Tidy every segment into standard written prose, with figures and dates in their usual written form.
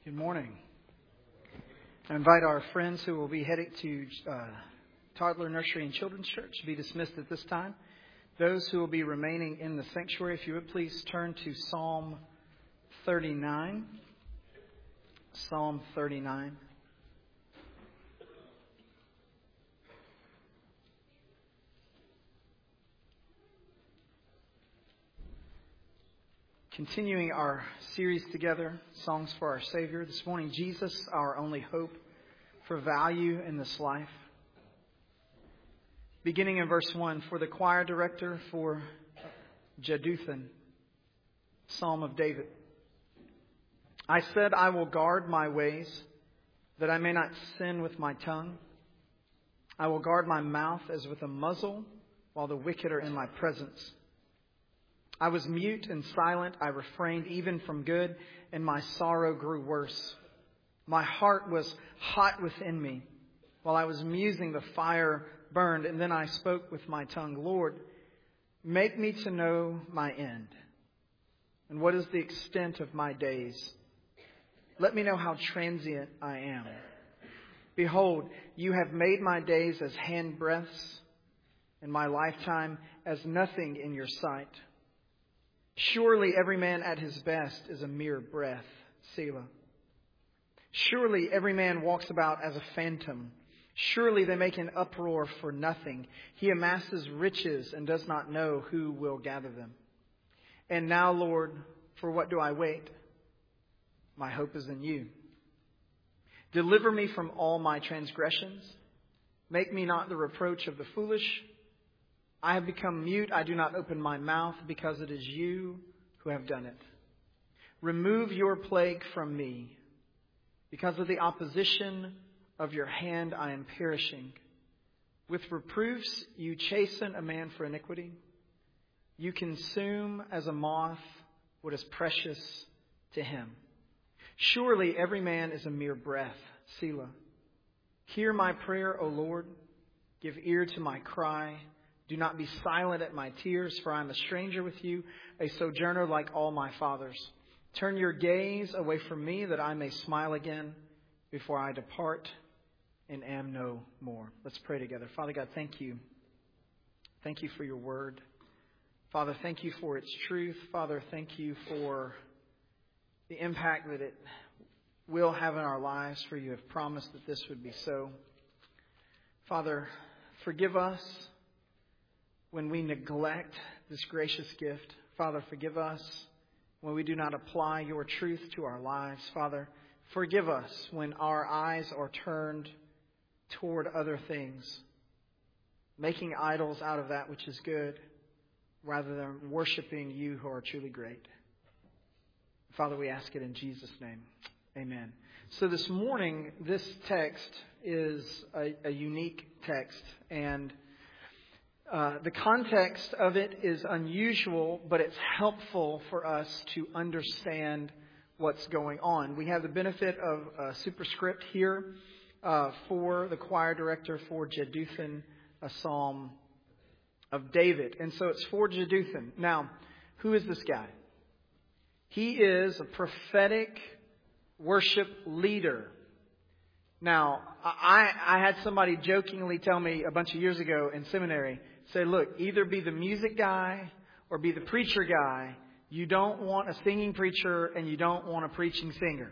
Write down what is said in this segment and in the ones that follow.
Good morning. I invite our friends who will be heading to Toddler Nursery and Children's Church to be dismissed at this time. Those who will be remaining in the sanctuary, if you would please turn to Psalm 39. Psalm 39. Continuing our series together, Songs for Our Savior. This morning, Jesus, our only hope for value in this life. Beginning in verse 1, for the choir director for Jeduthun, Psalm of David. I said, I will guard my ways, that I may not sin with my tongue. I will guard my mouth as with a muzzle, while the wicked are in my presence. I was mute and silent. I refrained even from good, and my sorrow grew worse. My heart was hot within me. While I was musing, the fire burned, and then I spoke with my tongue. Lord, make me to know my end. And what is the extent of my days? Let me know how transient I am. Behold, you have made my days as handbreadths, and my lifetime as nothing in your sight. Surely every man at his best is a mere breath. Selah. Surely every man walks about as a phantom. Surely they make an uproar for nothing. He amasses riches and does not know who will gather them. And now, Lord, for what do I wait? My hope is in you. Deliver me from all my transgressions. Make me not the reproach of the foolish. I have become mute. I do not open my mouth because it is you who have done it. Remove your plague from me. Because of the opposition of your hand, I am perishing. With reproofs, you chasten a man for iniquity. You consume as a moth what is precious to him. Surely every man is a mere breath. Selah. Hear my prayer, O Lord. Give ear to my cry. Do not be silent at my tears, for I am a stranger with you, a sojourner like all my fathers. Turn your gaze away from me, that I may smile again before I depart and am no more. Let's pray together. Father God, thank you. Thank you for your word. Father, thank you for its truth. Father, thank you for the impact that it will have in our lives, for you have promised that this would be so. Father, forgive us when we neglect this gracious gift. Father, forgive us when we do not apply your truth to our lives. Father, forgive us when our eyes are turned toward other things, making idols out of that which is good, rather than worshiping you who are truly great. Father, we ask it in Jesus' name. Amen. So this morning, this text is a unique text, and the context of it is unusual, but it's helpful for us to understand what's going on. We have the benefit of a superscript here for the choir director for Jeduthun, a psalm of David. And so it's for Jeduthun. Now, who is this guy? He is a prophetic worship leader. Now, I had somebody jokingly tell me a bunch of years ago in seminary, say, look, either be the music guy or be the preacher guy. You don't want a singing preacher and you don't want a preaching singer.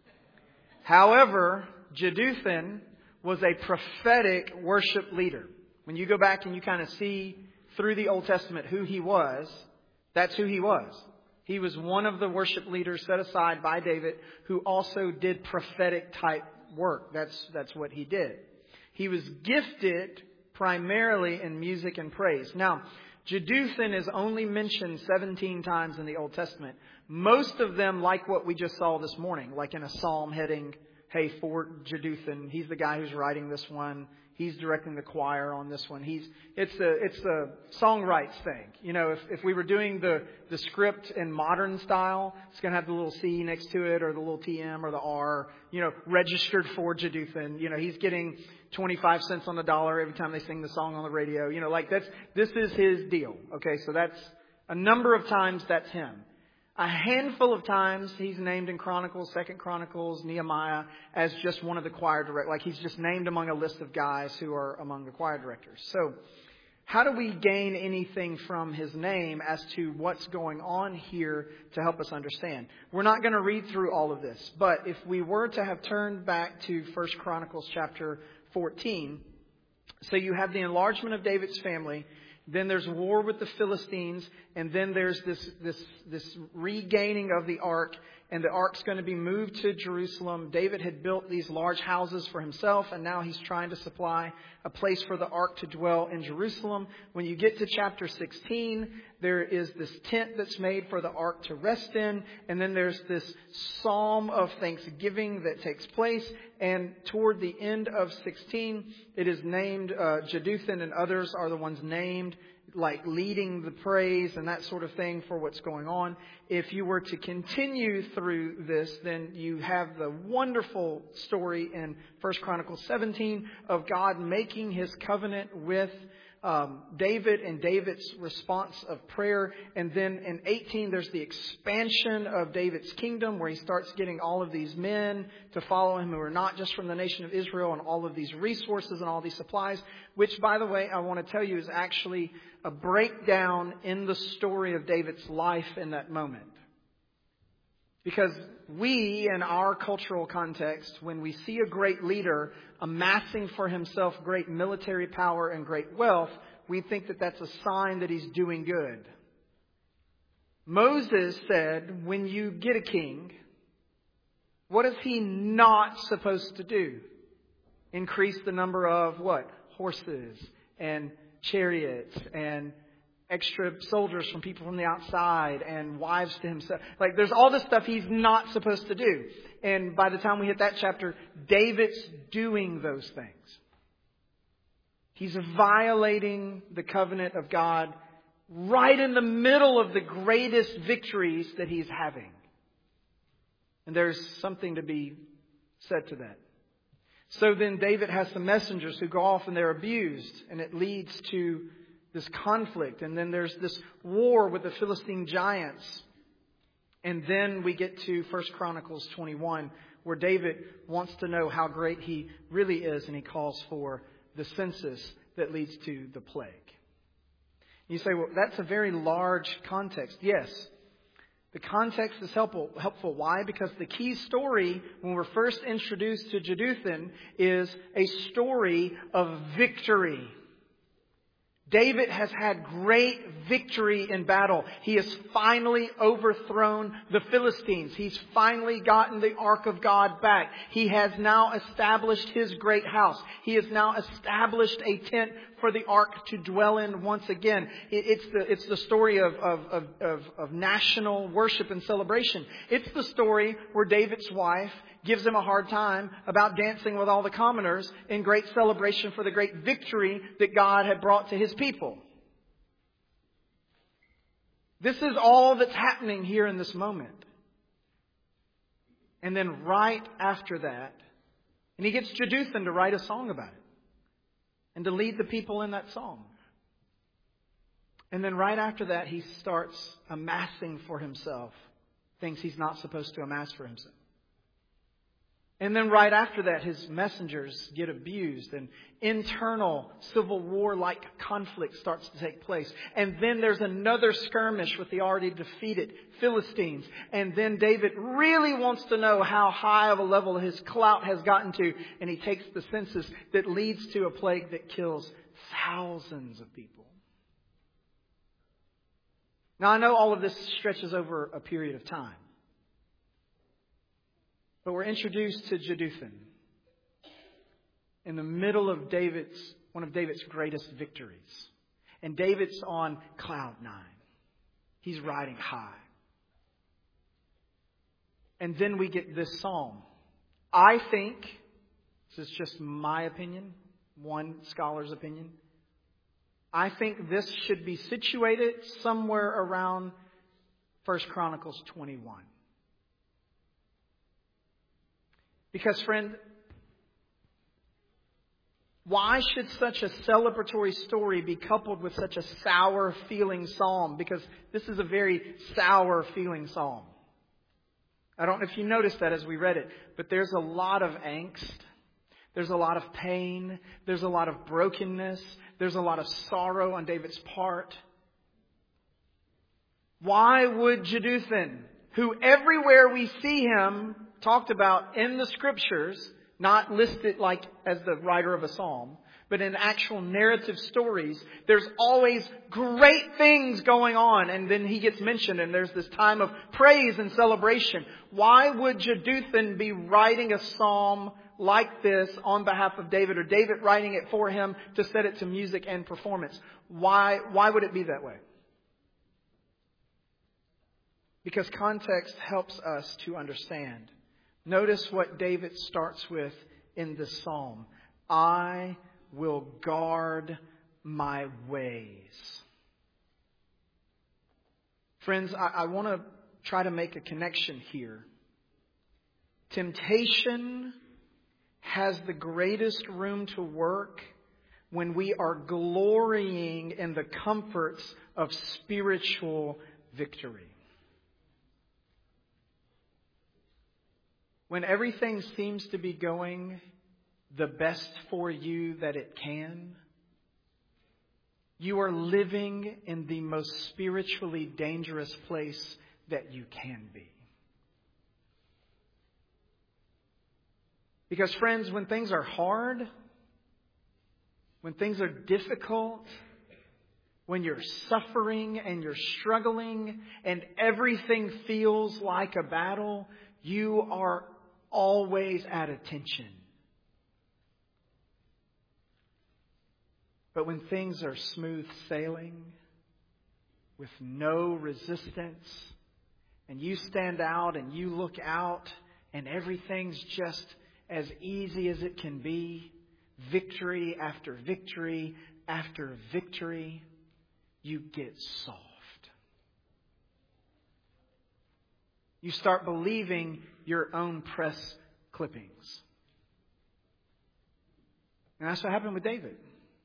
However, Jeduthun was a prophetic worship leader. When you go back and you kind of see through the Old Testament who he was, that's who he was. He was one of the worship leaders set aside by David who also did prophetic type work. That's what he did. He was gifted primarily in music and praise. Now, Jeduthun is only mentioned 17 times in the Old Testament. Most of them like what we just saw this morning, like in a psalm heading, hey, for Jeduthun. He's the guy who's writing this one. He's directing the choir on this one. It's a songwrites thing. You know, if we were doing the script in modern style, it's going to have the little C next to it or the little TM or the R, you know, registered for Jeduthun. You know, he's getting 25 cents on the dollar every time they sing the song on the radio. You know, like this is his deal. Okay, so that's a number of times that's him. A handful of times he's named in Chronicles, 2 Chronicles, Nehemiah as just one of the choir directors. Like he's just named among a list of guys who are among the choir directors. So how do we gain anything from his name as to what's going on here to help us understand? We're not going to read through all of this, but if we were to have turned back to 1 Chronicles chapter 14, so you have the enlargement of David's family, then there's war with the Philistines, and then there's this regaining of the ark, and the ark's going to be moved to Jerusalem. David had built these large houses for himself, and now he's trying to supply a place for the ark to dwell in Jerusalem. When you get to chapter 16, there is this tent that's made for the ark to rest in, and then there's this psalm of thanksgiving that takes place, and toward the end of 16, it is named, Jeduthun and others are the ones named, like leading the praise and that sort of thing for what's going on. If you were to continue through this, then you have the wonderful story in 1 Chronicles 17 of God making his covenant with David and David's response of prayer. And then in 18, there's the expansion of David's kingdom where he starts getting all of these men to follow him who are not just from the nation of Israel, and all of these resources and all these supplies, which, by the way, I want to tell you is actually a breakdown in the story of David's life in that moment. Because we, in our cultural context, when we see a great leader amassing for himself great military power and great wealth, we think that that's a sign that he's doing good. Moses said, when you get a king, what is he not supposed to do? Increase the number of what? Horses and chariots and extra soldiers from people from the outside and wives to himself. Like there's all this stuff he's not supposed to do. And by the time we hit that chapter, David's doing those things. He's violating the covenant of God right in the middle of the greatest victories that he's having. And there's something to be said to that. So then David has some messengers who go off and they're abused, and it leads to this conflict. And then there's this war with the Philistine giants. And then we get to 1 Chronicles 21, where David wants to know how great he really is, and he calls for the census that leads to the plague. You say, well, that's a very large context. Yes. The context is helpful. Why? Because the key story when we're first introduced to Jeduthun is a story of victory. David has had great victory in battle. He has finally overthrown the Philistines. He's finally gotten the Ark of God back. He has now established his great house. He has now established a tent for the Ark to dwell in once again. It's the story of national worship and celebration. It's the story where David's wife gives him a hard time about dancing with all the commoners in great celebration for the great victory that God had brought to his people. This is all that's happening here in this moment. And then right after that, and he gets Jeduthun to write a song about it and to lead the people in that song. And then right after that, he starts amassing for himself things he's not supposed to amass for himself. And then right after that, his messengers get abused and internal civil war-like conflict starts to take place. And then there's another skirmish with the already defeated Philistines. And then David really wants to know how high of a level his clout has gotten to. And he takes the census that leads to a plague that kills thousands of people. Now, I know all of this stretches over a period of time. But we're introduced to Jeduthun in the middle of one of David's greatest victories. And David's on cloud 9. He's riding high. And then we get this psalm. I think, this is just my opinion, one scholar's opinion, I think this should be situated somewhere around 1 Chronicles 21. Because, friend, Why should such a celebratory story be coupled with such a sour-feeling psalm? Because this is a very sour-feeling psalm. I don't know if you noticed that as we read it, but there's a lot of angst. There's a lot of pain. There's a lot of brokenness. There's a lot of sorrow on David's part. Why would Jeduthun, who everywhere we see him talked about in the Scriptures, not listed like as the writer of a psalm, but in actual narrative stories, there's always great things going on. And then he gets mentioned and there's this time of praise and celebration. Why would Jeduthun be writing a psalm like this on behalf of David, or David writing it for him to set it to music and performance? Why would it be that way? Because context helps us to understand. Notice what David starts with in this psalm. I will guard my ways. Friends, I want to try to make a connection here. Temptation has the greatest room to work when we are glorying in the comforts of spiritual victory. When everything seems to be going the best for you that it can, you are living in the most spiritually dangerous place that you can be. Because friends, when things are hard, when things are difficult, when you're suffering and you're struggling and everything feels like a battle, you are always at attention. But when things are smooth sailing, with no resistance, and you stand out and you look out and everything's just as easy as it can be, victory after victory after victory, you get soft. You start believing your own press clippings. And that's what happened with David.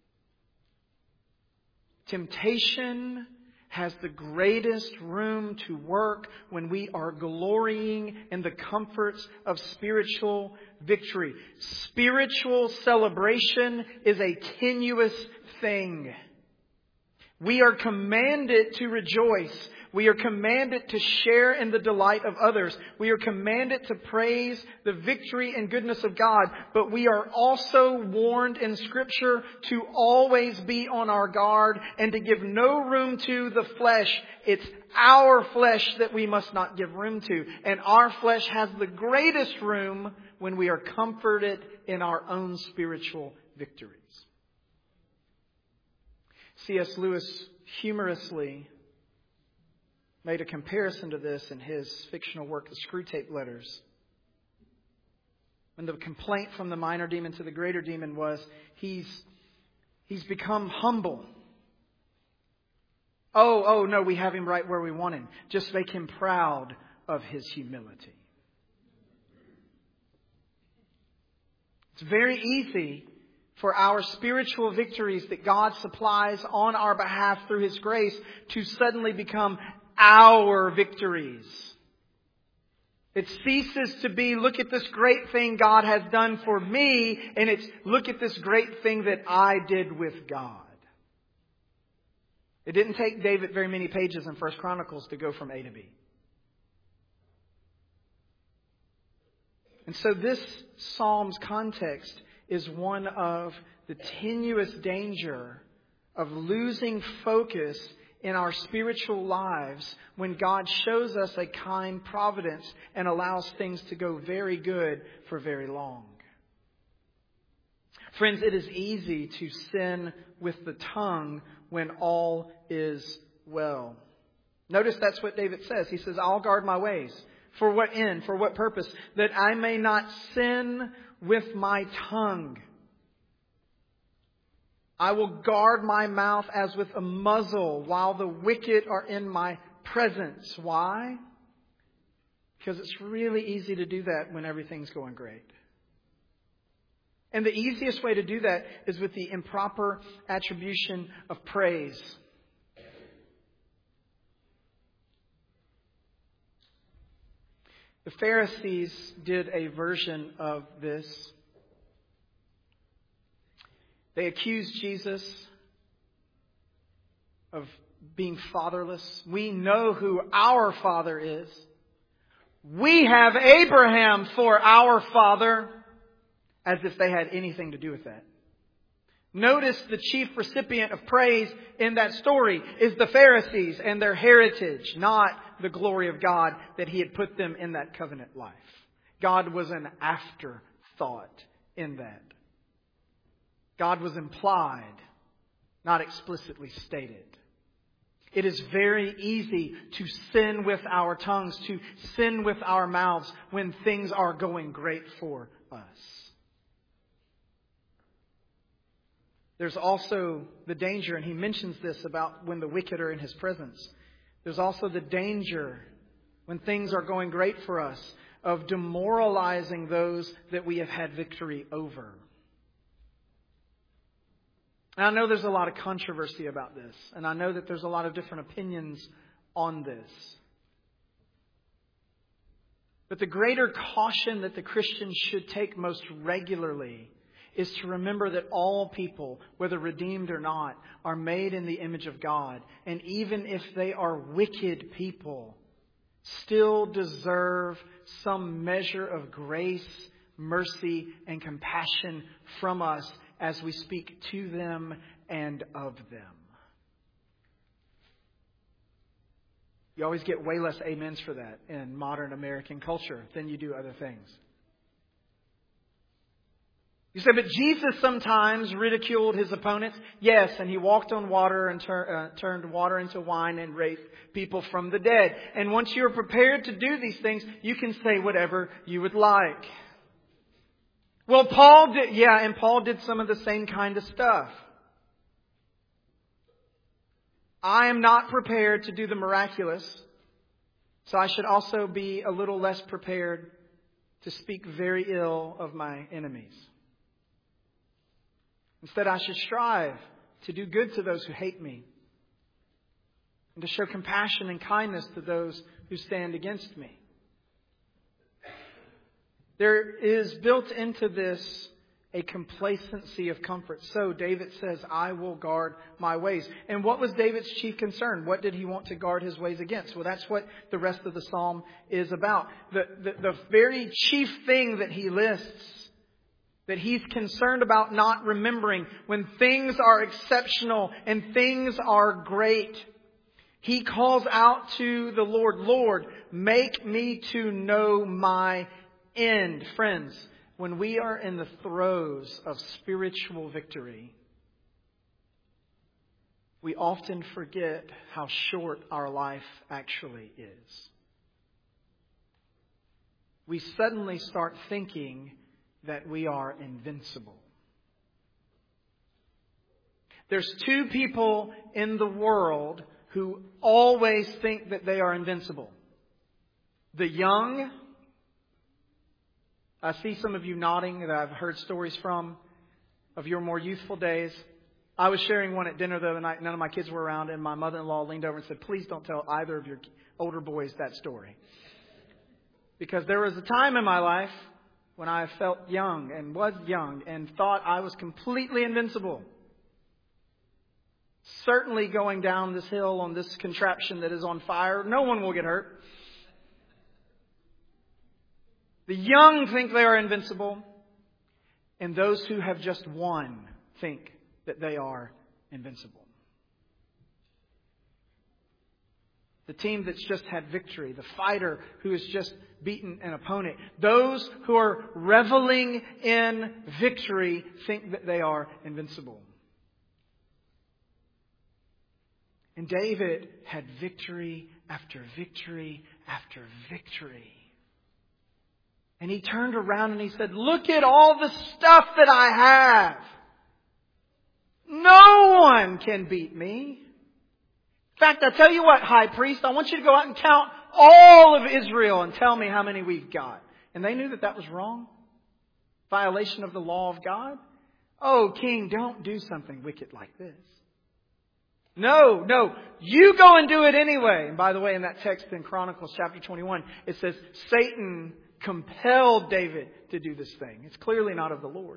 Temptation has the greatest room to work when we are glorying in the comforts of spiritual victory. Spiritual celebration is a tenuous thing. We are commanded to rejoice. We are commanded to share in the delight of others. We are commanded to praise the victory and goodness of God. But we are also warned in Scripture to always be on our guard and to give no room to the flesh. It's our flesh that we must not give room to. And our flesh has the greatest room when we are comforted in our own spiritual victories. C.S. Lewis humorously made a comparison to this in his fictional work, The Screwtape Letters. When the complaint from the minor demon to the greater demon was, he's become humble. Oh, no, we have him right where we want him. Just make him proud of his humility. It's very easy for our spiritual victories that God supplies on our behalf through His grace to suddenly become our victories. It ceases to be, look at this great thing God has done for me, and it's, look at this great thing that I did with God. It didn't take David very many pages in 1 Chronicles to go from A to B. And so this Psalm's context is one of the tenuous danger of losing focus in our spiritual lives when God shows us a kind providence and allows things to go very good for very long. Friends, it is easy to sin with the tongue when all is well. Notice that's what David says. He says, I'll guard my ways. For what end? For what purpose? That I may not sin with my tongue. I will guard my mouth as with a muzzle while the wicked are in my presence. Why? Because it's really easy to do that when everything's going great. And the easiest way to do that is with the improper attribution of praise. The Pharisees did a version of this. They accused Jesus of being fatherless. We know who our father is. We have Abraham for our father, as if they had anything to do with that. Notice the chief recipient of praise in that story is the Pharisees and their heritage, not the glory of God that He had put them in that covenant life. God was an afterthought in that. God was implied, not explicitly stated. It is very easy to sin with our tongues, to sin with our mouths when things are going great for us. There's also the danger, and he mentions this about when the wicked are in His presence. There's also the danger when things are going great for us of demoralizing those that we have had victory over. And I know there's a lot of controversy about this, and I know that there's a lot of different opinions on this. But the greater caution that the Christian should take most regularly is to remember that all people, whether redeemed or not, are made in the image of God. And even if they are wicked people, still deserve some measure of grace, mercy, and compassion from us as we speak to them and of them. You always get way less amens for that in modern American culture than you do other things. You say, but Jesus sometimes ridiculed His opponents. Yes, and He walked on water and turned water into wine and raised people from the dead. And once you're prepared to do these things, you can say whatever you would like. Well, Paul did, and Paul did some of the same kind of stuff. I am not prepared to do the miraculous, so I should also be a little less prepared to speak very ill of my enemies. Instead, I should strive to do good to those who hate me and to show compassion and kindness to those who stand against me. There is built into this a complacency of comfort. So David says, I will guard my ways. And what was David's chief concern? What did he want to guard his ways against? Well, that's what the rest of the psalm is about. The very chief thing that he lists, that he's concerned about not remembering when things are exceptional and things are great. He calls out to the Lord, Lord, make me to know my end. Friends, when we are in the throes of spiritual victory, we often forget how short our life actually is. We suddenly start thinking that we are invincible. There's two people in the world who always think that they are invincible. The young. I see some of you nodding that I've heard stories from of your more youthful days. I was sharing one at dinner the other night. None of my kids were around, and my mother-in-law leaned over and said, please don't tell either of your older boys that story. Because there was a time in my life when I felt young and was young and thought I was completely invincible. Certainly going down this hill on this contraption that is on fire, no one will get hurt. The young think they are invincible, and those who have just won think that they are invincible. The team that's just had victory, the fighter who has just beaten an opponent, those who are reveling in victory think that they are invincible. And David had victory after victory after victory. And he turned around and he said, look at all the stuff that I have. No one can beat me. In fact, I tell you what, high priest, I want you to go out and count all of Israel and tell me how many we've got. And they knew that that was wrong. Violation of the law of God? Oh, king, don't do something wicked like this. No, you go and do it anyway. And by the way, in that text in Chronicles chapter 21, it says Satan compelled David to do this thing. It's clearly not of the Lord.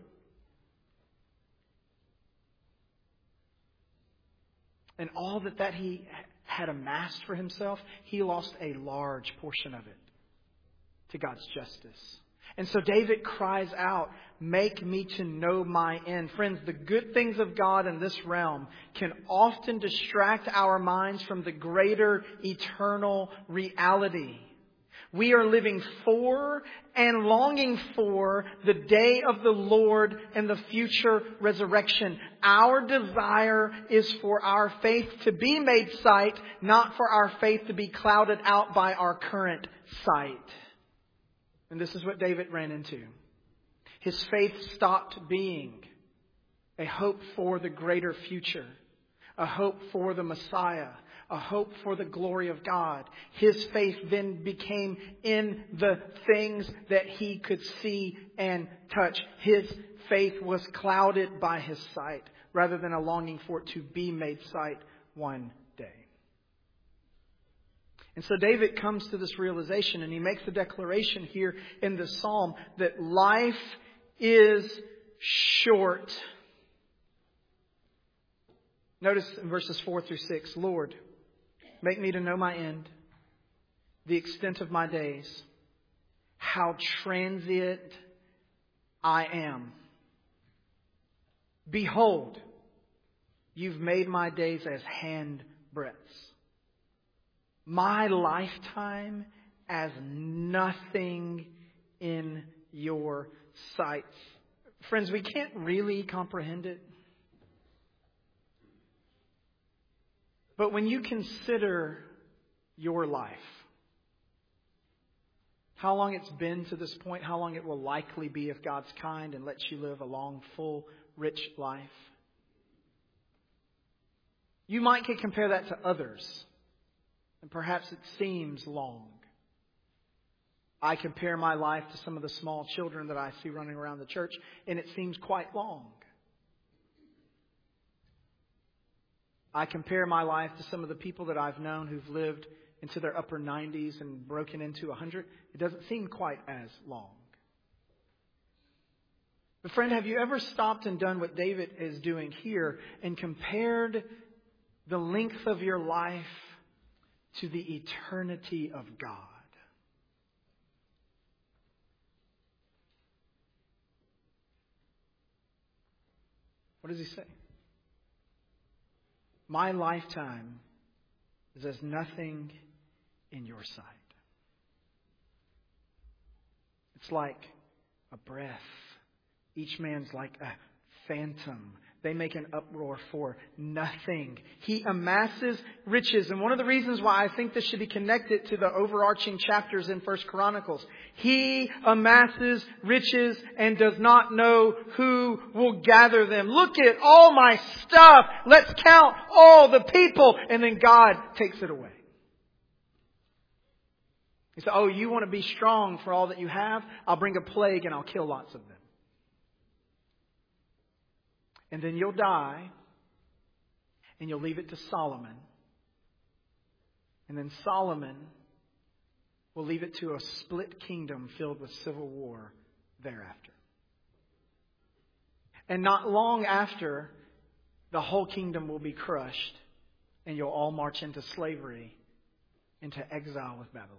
And all that he had amassed for himself, he lost a large portion of it to God's justice. And so David cries out, make me to know my end. Friends, the good things of God in this realm can often distract our minds from the greater eternal reality. We are living for and longing for the day of the Lord and the future resurrection. Our desire is for our faith to be made sight, not for our faith to be clouded out by our current sight. And this is what David ran into. His faith stopped being a hope for the greater future, a hope for the Messiah, a hope for the glory of God. His faith then became in the things that he could see and touch. His faith was clouded by his sight rather than a longing for it to be made sight one day. And so David comes to this realization, and he makes the declaration here in the psalm that life is short. Notice in verses 4 through 6, Lord, make me to know my end, the extent of my days, how transient I am. Behold, you've made my days as handbreadths, my lifetime as nothing in your sight. Friends, we can't really comprehend it. But when you consider your life, how long it's been to this point, how long it will likely be if God's kind and lets you live a long, full, rich life, you might compare that to others. And perhaps it seems long. I compare my life to some of the small children that I see running around the church, and it seems quite long. I compare my life to some of the people that I've known who've lived into their upper 90s and broken into 100. It doesn't seem quite as long. But friend, have you ever stopped and done what David is doing here and compared the length of your life to the eternity of God? What does he say? My lifetime is as nothing in your sight. It's like a breath. Each man's like a phantom. They make an uproar for nothing. He amasses riches. And one of the reasons why I think this should be connected to the overarching chapters in 1 Chronicles. He amasses riches and does not know who will gather them. Look at all my stuff. Let's count all the people. And then God takes it away. He said, oh, you want to be strong for all that you have? I'll bring a plague and I'll kill lots of them. And then you'll die, and you'll leave it to Solomon. And then Solomon will leave it to a split kingdom filled with civil war thereafter. And not long after, the whole kingdom will be crushed, and you'll all march into slavery, into exile with Babylon.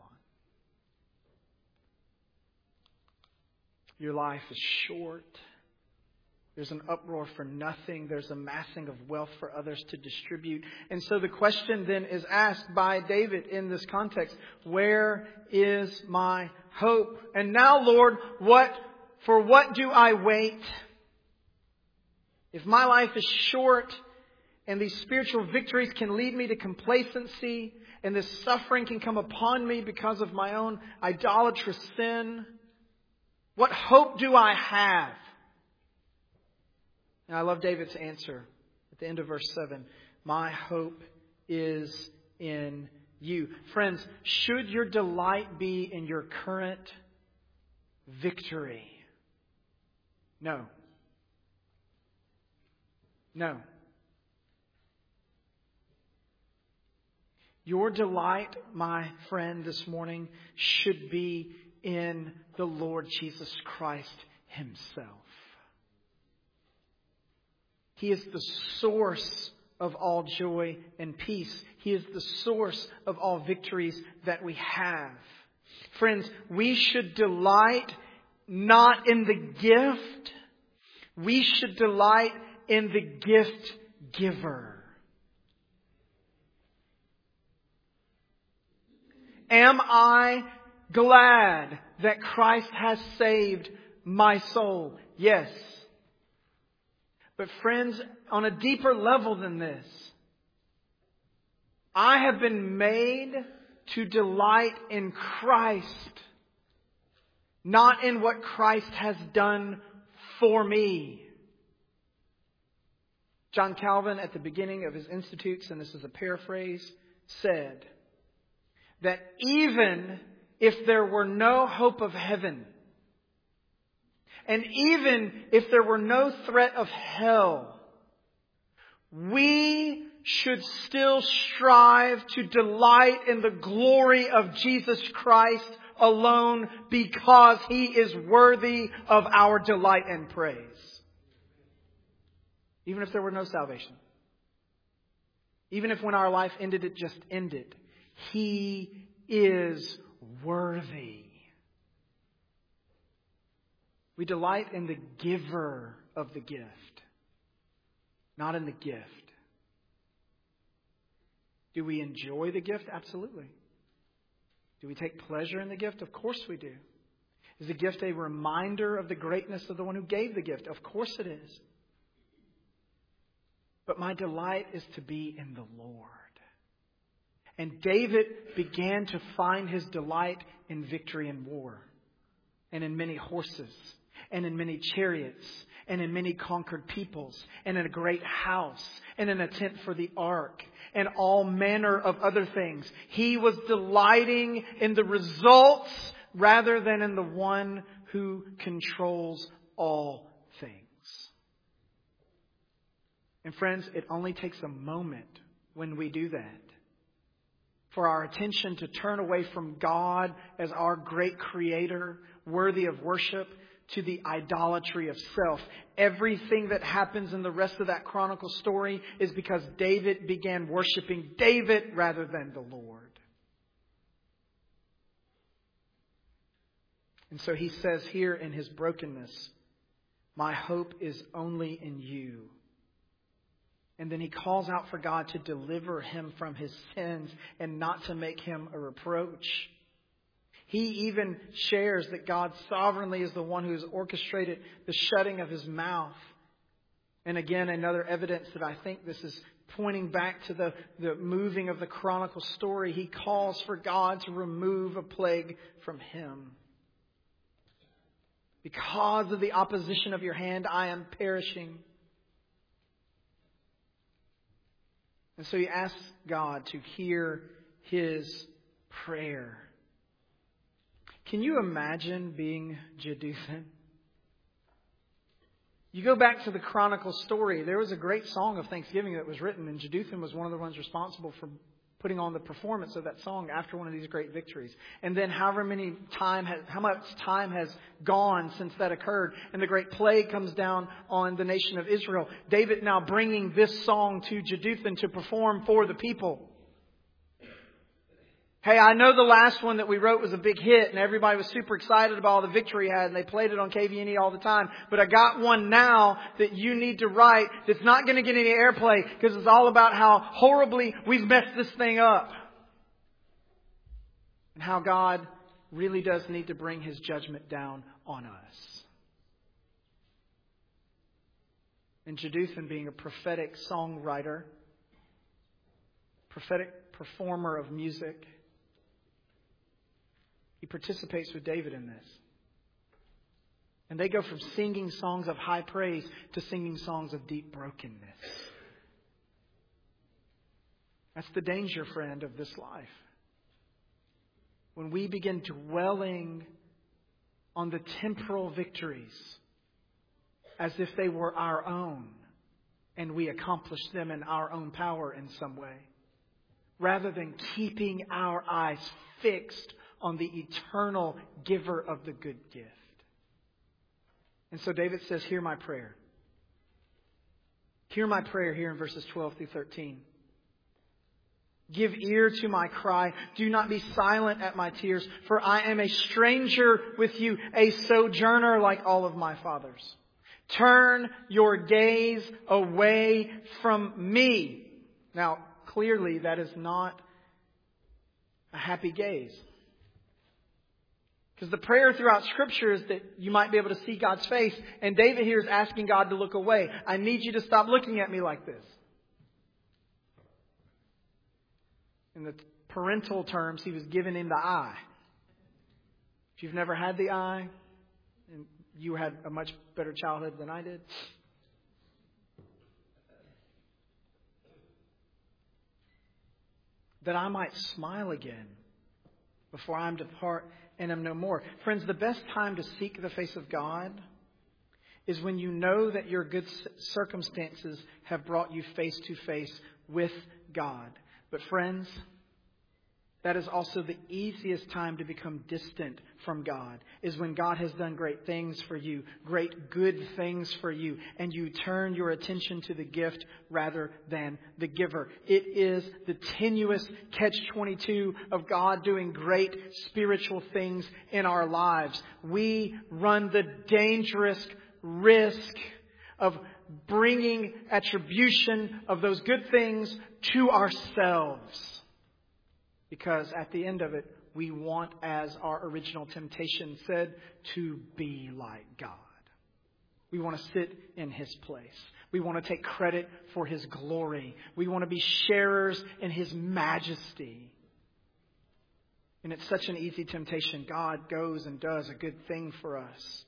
Your life is short. There's an uproar for nothing. There's amassing of wealth for others to distribute. And so the question then is asked by David in this context. Where is my hope? And now, Lord, for what do I wait? If my life is short and these spiritual victories can lead me to complacency and this suffering can come upon me because of my own idolatrous sin, what hope do I have? And I love David's answer at the end of verse 7. My hope is in you. Friends, should your delight be in your current victory? No. No. Your delight, my friend, this morning should be in the Lord Jesus Christ Himself. He is the source of all joy and peace. He is the source of all victories that we have. Friends, we should delight not in the gift. We should delight in the gift giver. Am I glad that Christ has saved my soul? Yes. But friends, on a deeper level than this, I have been made to delight in Christ, not in what Christ has done for me. John Calvin, at the beginning of his Institutes, and this is a paraphrase, said that even if there were no hope of heaven, and even if there were no threat of hell, we should still strive to delight in the glory of Jesus Christ alone, because He is worthy of our delight and praise. Even if there were no salvation. Even if when our life ended, it just ended. He is worthy. We delight in the giver of the gift, not in the gift. Do we enjoy the gift? Absolutely. Do we take pleasure in the gift? Of course we do. Is the gift a reminder of the greatness of the one who gave the gift? Of course it is. But my delight is to be in the Lord. And David began to find his delight in victory in war, and in many horses, and in many chariots, and in many conquered peoples, and in a great house, and in a tent for the ark, and all manner of other things. He was delighting in the results rather than in the one who controls all things. And friends, it only takes a moment when we do that for our attention to turn away from God as our great Creator, worthy of worship, to the idolatry of self. Everything that happens in the rest of that chronicle story is because David began worshiping David rather than the Lord. And so he says here in his brokenness, my hope is only in you. And then he calls out for God to deliver him from his sins and not to make him a reproach. He even shares that God sovereignly is the one who has orchestrated the shutting of his mouth. And again, another evidence that I think this is pointing back to the moving of the chronicle story. He calls for God to remove a plague from him. Because of the opposition of your hand, I am perishing. And so he asks God to hear his prayer. Can you imagine being Jeduthun? You go back to the chronicle story. There was a great song of thanksgiving that was written, and Jeduthun was one of the ones responsible for putting on the performance of that song after one of these great victories. And then how much time has gone since that occurred, and the great plague comes down on the nation of Israel. David now bringing this song to Jeduthun to perform for the people. Hey, I know the last one that we wrote was a big hit and everybody was super excited about all the victory we had and they played it on KVNE all the time. But I got one now that you need to write that's not going to get any airplay because it's all about how horribly we've messed this thing up. And how God really does need to bring His judgment down on us. And Jeduthun, being a prophetic songwriter, prophetic performer of music, he participates with David in this. And they go from singing songs of high praise to singing songs of deep brokenness. That's the danger, friend, of this life. When we begin dwelling on the temporal victories as if they were our own and we accomplished them in our own power in some way, rather than keeping our eyes fixed on the eternal giver of the good gift. And so David says, hear my prayer. Hear my prayer here in verses 12 through 13. Give ear to my cry. Do not be silent at my tears, for I am a stranger with you, a sojourner like all of my fathers. Turn your gaze away from me. Now, clearly that is not a happy gaze. Because the prayer throughout Scripture is that you might be able to see God's face. And David here is asking God to look away. I need you to stop looking at me like this. In the parental terms, he was giving him the eye. If you've never had the eye, and you had a much better childhood than I did, that I might smile again before I depart and am no more. Friends, the best time to seek the face of God is when you know that your good circumstances have brought you face to face with God. But friends, that is also the easiest time to become distant from God, is when God has done great things for you, great good things for you, and you turn your attention to the gift rather than the giver. It is the tenuous catch-22 of God doing great spiritual things in our lives. We run the dangerous risk of bringing attribution of those good things to ourselves. Because at the end of it, we want, as our original temptation said, to be like God. We want to sit in His place. We want to take credit for His glory. We want to be sharers in His majesty. And it's such an easy temptation. God goes and does a good thing for us.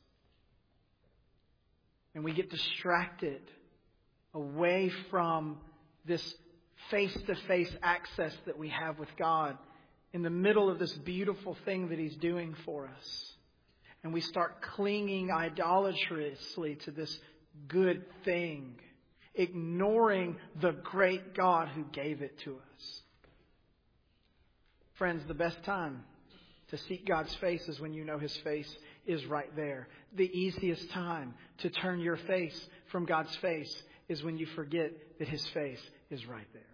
And we get distracted away from this face-to-face access that we have with God in the middle of this beautiful thing that He's doing for us. And we start clinging idolatrously to this good thing, ignoring the great God who gave it to us. Friends, the best time to seek God's face is when you know His face is right there. The easiest time to turn your face from God's face is when you forget that His face is right there.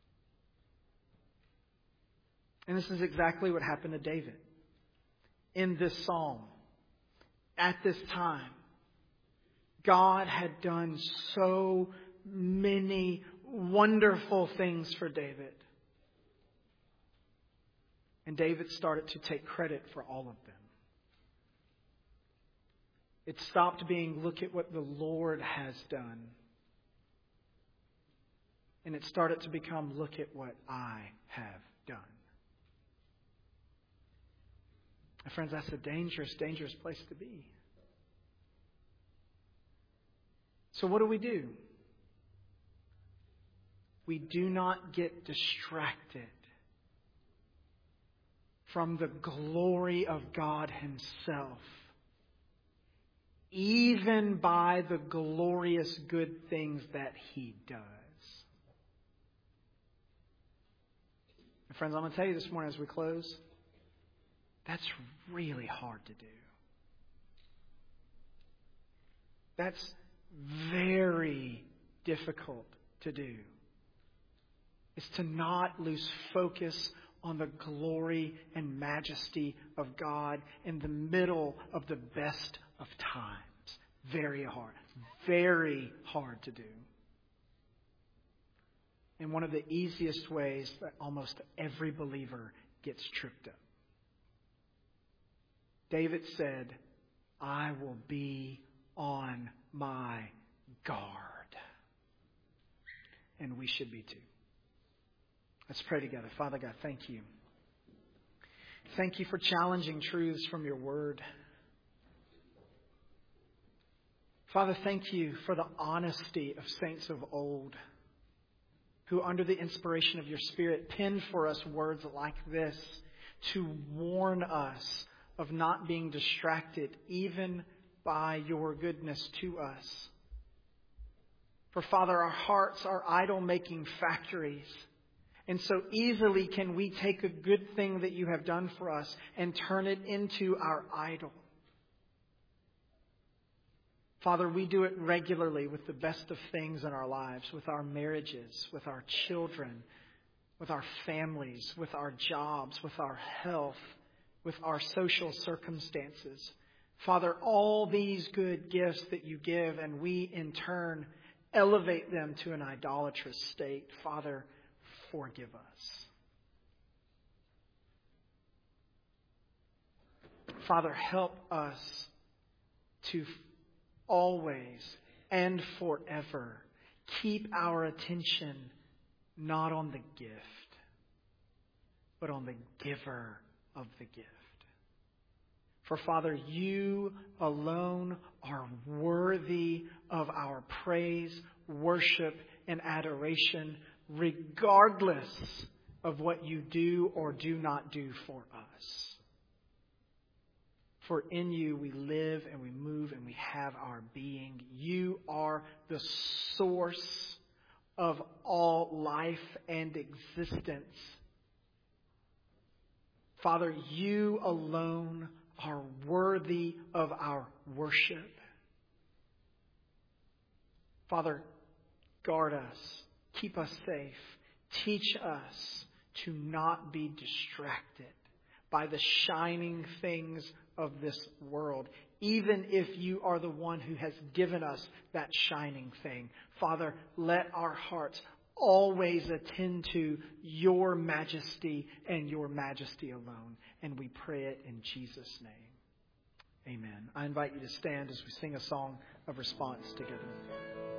And this is exactly what happened to David in this psalm. At this time, God had done so many wonderful things for David. And David started to take credit for all of them. It stopped being, look at what the Lord has done. And it started to become, look at what I have done. And friends, that's a dangerous, dangerous place to be. So what do? We do not get distracted from the glory of God Himself, even by the glorious good things that He does. And friends, I'm going to tell you this morning as we close, that's really hard to do. That's very difficult to do. Is to not lose focus on the glory and majesty of God in the middle of the best of times. Very hard. Very hard to do. And one of the easiest ways that almost every believer gets tripped up. David said, I will be on my guard. And we should be too. Let's pray together. Father God, thank you. Thank you for challenging truths from your word. Father, thank you for the honesty of saints of old who, under the inspiration of your Spirit, penned for us words like this to warn us of not being distracted even by your goodness to us. For Father, our hearts are idol-making factories. And so easily can we take a good thing that you have done for us and turn it into our idol. Father, we do it regularly with the best of things in our lives, with our marriages, with our children, with our families, with our jobs, with our health, with our social circumstances. Father, all these good gifts that you give, and we in turn elevate them to an idolatrous state. Father, forgive us. Father, help us to always and forever keep our attention not on the gift, but on the giver of the gift. For Father, you alone are worthy of our praise, worship, and adoration, regardless of what you do or do not do for us. For in you we live and we move and we have our being. You are the source of all life and existence. Father, you alone are worthy of our worship. Father, guard us, keep us safe, teach us to not be distracted by the shining things of this world, even if you are the one who has given us that shining thing. Father, let our hearts always attend to your majesty and your majesty alone. And we pray it in Jesus' name. Amen. I invite you to stand as we sing a song of response together.